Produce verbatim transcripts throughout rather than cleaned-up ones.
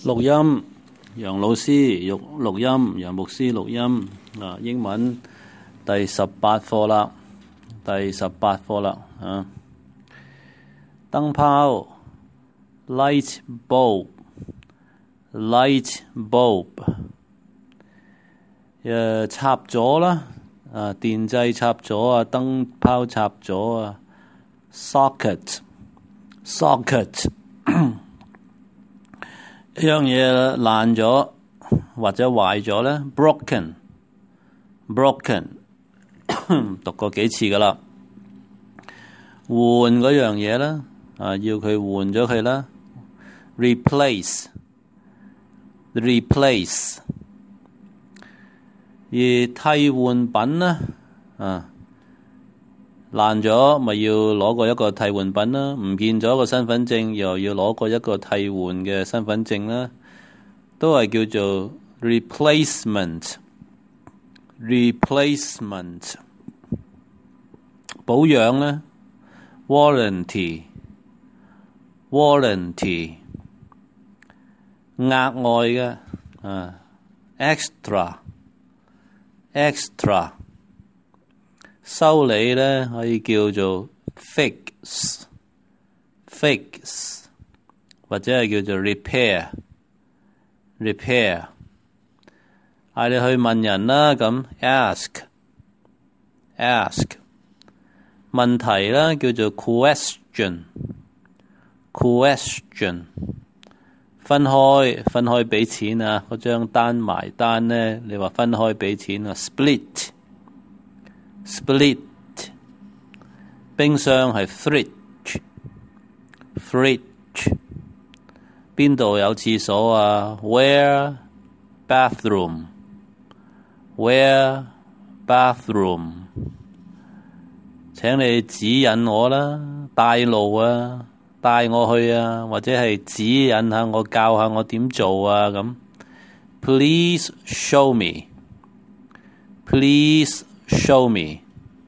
錄音，楊老師錄錄音，楊牧師錄音啊！英文第十八課啦，第十八課啦啊！燈泡 light bulb light bulb 誒插咗啦啊！電掣插咗啊，燈泡插咗啊 socket socket 一樣嘢爛咗或者壞咗咧 broken broken 讀過幾次噶啦，換嗰樣嘢啦啊，要佢換咗佢啦 replace replace 而替換品呢啊爛咗咪要攞過一個替換品啦，唔見咗個身份證又要攞過一個替換嘅身份證啦，都係叫做 replacement replacement 保養咧 warranty warranty 額外嘅啊 extra extra 修理咧可以叫做 fix fix 或者係叫做 repair repair 嗌你去問人啦，咁 ask ask 問題啦叫做 question question 分開分開畀錢啊，嗰張單埋單咧你話分開畀錢啊 split split 冰箱係 fridge fridge 邊度有廁所啊 where bathroom where bathroom 請你指引我啦，帶路啊，帶我去啊，或者係指引下我，教下我點做啊咁 please show me please show me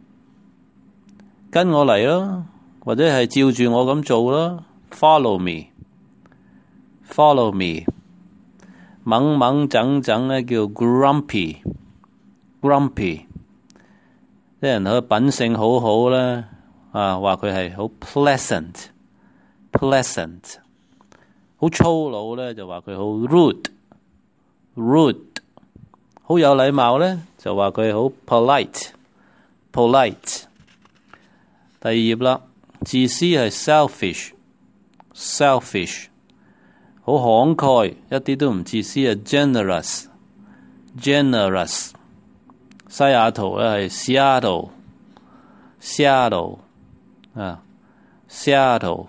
跟我嚟咯，或者係照住我咁做咯 follow me follow me 猛猛整整咧叫 grumpy grumpy 啲人佢品性好好咧啊，話佢係好 pleasant pleasant 好粗魯咧就話佢好 rude rude 好有禮貌咧就話佢好 polite polite 第二頁啦，自私係 selfish selfish 好慷慨一啲都唔自私啊 generous generous 西雅圖咧係 Seattle Seattle 啊 Seattle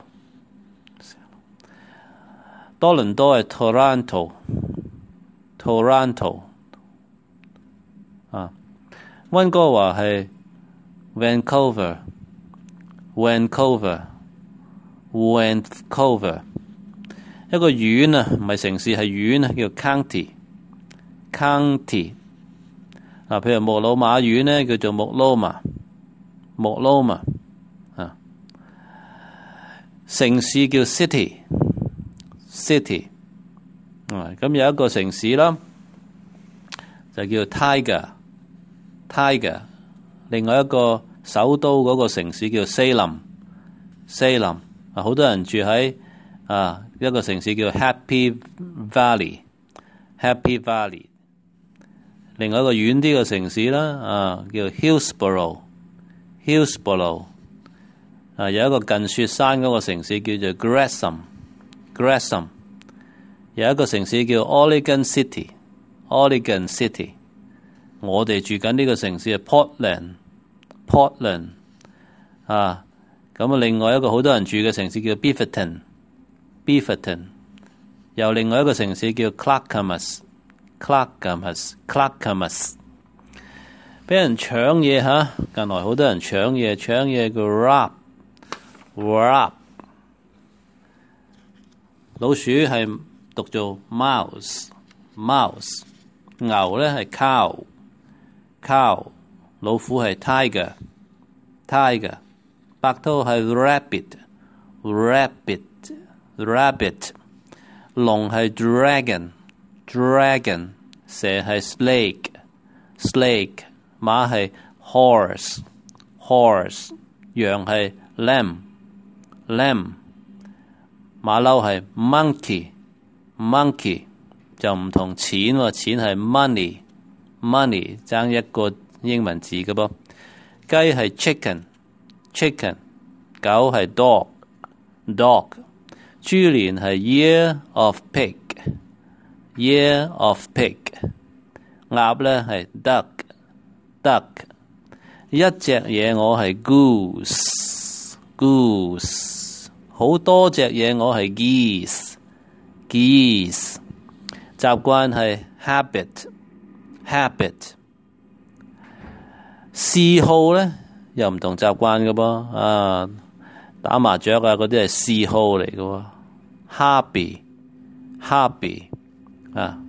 多倫多係 Toronto Toronto 啊溫哥華係 Vancouver Vancouver Vancouver 一個縣啊唔係城市係縣啊叫 county county 啊譬如木魯馬縣呢叫做木魯馬木魯馬啊城市叫 city city 啊咁有一個城市啦就叫 Tiger Tiger 另外一個首都嗰個城市叫 Salem Salem 啊好多人住喺啊一個城市叫 Happy Valley Happy Valley 另外一個遠啲嘅城市啦啊叫 Hillsborough Hillsborough 啊有一個近雪山嗰個城市叫做 Gresham Gresham 有一個城市叫 Oregon City Oregon City 我哋住緊呢個城市係 Portland Portland 啊咁啊另外一個好多人住嘅城市叫 Beaverton Beaverton 又另外一個城市叫 Clackamas Clackamas Clackamas 俾人搶嘢吓，近來好多人搶嘢搶嘢叫 rob rob 老鼠係讀做 mouse mouse 牛咧係 cow cow 老虎係 tiger tiger 白兔係 rabbit rabbit rabbit 龍係 dragon，dragon， 蛇係 snake，snake， 馬係 horse，horse， 羊係 lamb，lamb， 馬騮係 monkey，monkey， 就唔同錢喎，錢係 money，money， 爭一個英文字嘅噃。雞係 chicken，chicken， 狗係 dog，dog， 豬年係 year of pig，year of pig， 鴨咧係 duck，duck， 一隻嘢我係 goose，goose， 好多隻嘢我係 geese，geese， 習慣係 habit，habit， 嗜好咧又唔同習慣嘅噃，啊，打麻雀啊嗰啲係嗜好嚟嘅喎 ，hobby hobby 啊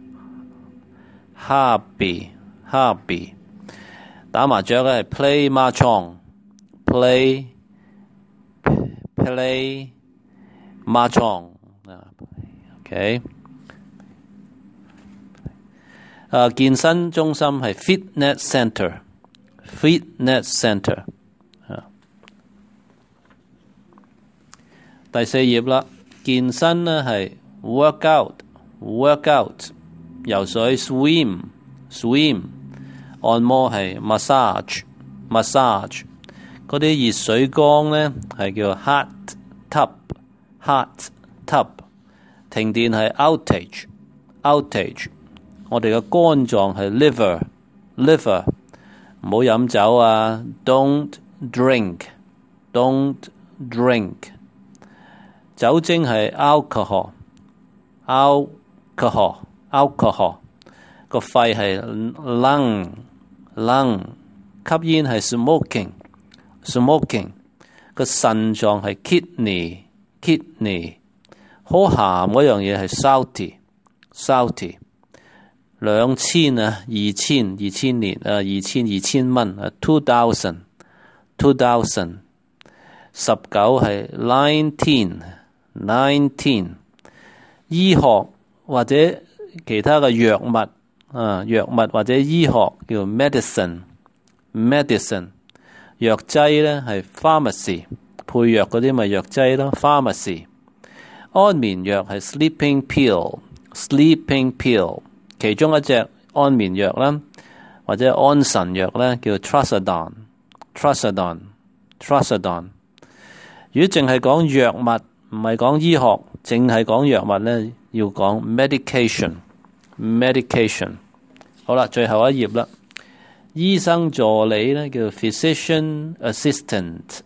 hobby hobby 打麻雀咧係 play mahjong play play mahjong 啊 ，OK， 啊健身中心係 fitness center fitness center。第四頁啦，健身呢係 workout workout， 游水 swim swim， 按摩係 massage massage， 嗰啲熱水缸呢係叫 hot tub hot tub， 停電係 outage outage， 我哋嘅肝臟係 liver liver， 唔好飲酒啊 don't drink don't drink，酒精係 alcohol alcohol alcohol， 個肺係 lung lung， 吸煙係 smoking smoking， 個腎臟係 kidney kidney， 好鹹嗰樣嘢係 salty salty， 兩千啊二千二千年啊二千二千蚊啊 two thousand two thousand， 十九係 nineteen nineteen， 醫學或者其他嘅藥物啊，藥物或者醫學叫 medicine medicine， 藥劑咧係 pharmacy， 配藥嗰啲咪藥劑咯 pharmacy， 安眠藥係 sleeping pill sleeping pill， 其中一隻安眠藥啦或者安神藥咧叫 trazodone trazodone trazodone。 如果淨係講藥物唔係講醫學，淨係講藥物咧，要講 medication medication。 好啦，最後一頁啦，醫生助理咧叫 physician assistant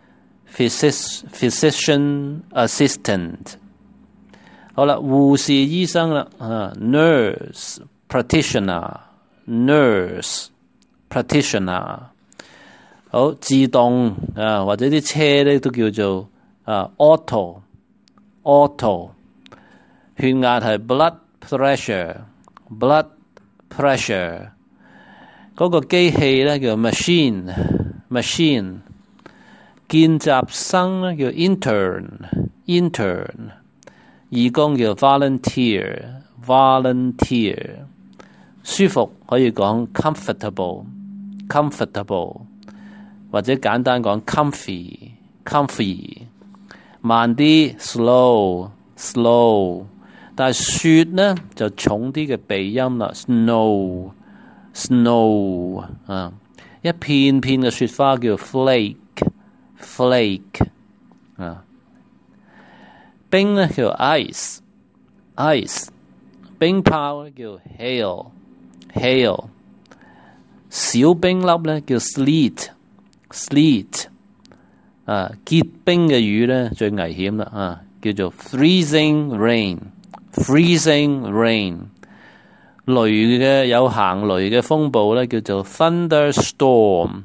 Physis, physician assistant。 好啦，護士醫生啦，啊 nurse practitioner nurse practitioner。 好，自動啊或者啲車咧都叫做啊 auto auto， 血壓係 blood pressure blood pressure， 嗰個機器咧叫 machine machine， 見習生咧叫 intern intern， 義工叫 volunteer volunteer， 舒服可以講 comfortable comfortable， 或者簡單講 comfy comfy， 慢啲 slow slow， 但係雪呢就重啲嘅鼻音啦 snow snow 啊，一片片嘅雪花叫 flake flake 啊，冰呢叫 ice ice， 冰泡呢叫 hail hail， 小冰粒呢叫 sleet sleet， 啊，結冰嘅雨咧最危險啦，啊，叫做 freezing rain freezing rain， 雷嘅有行雷嘅風暴咧叫做 thunderstorm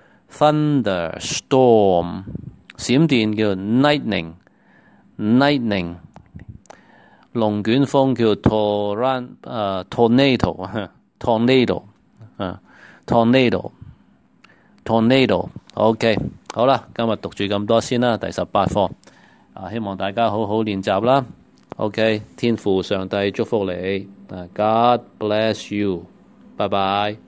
thunderstorm， 閃電叫 lightning lightning， 龍捲風叫 torrent 啊 tornado tornado 啊 tornado tornado。 OK， 好啦，今日讀住咁多先啦，第十八課啊，希望大家好好練習啦。 OK， 天父上帝祝福你啊 ，God bless you，拜拜。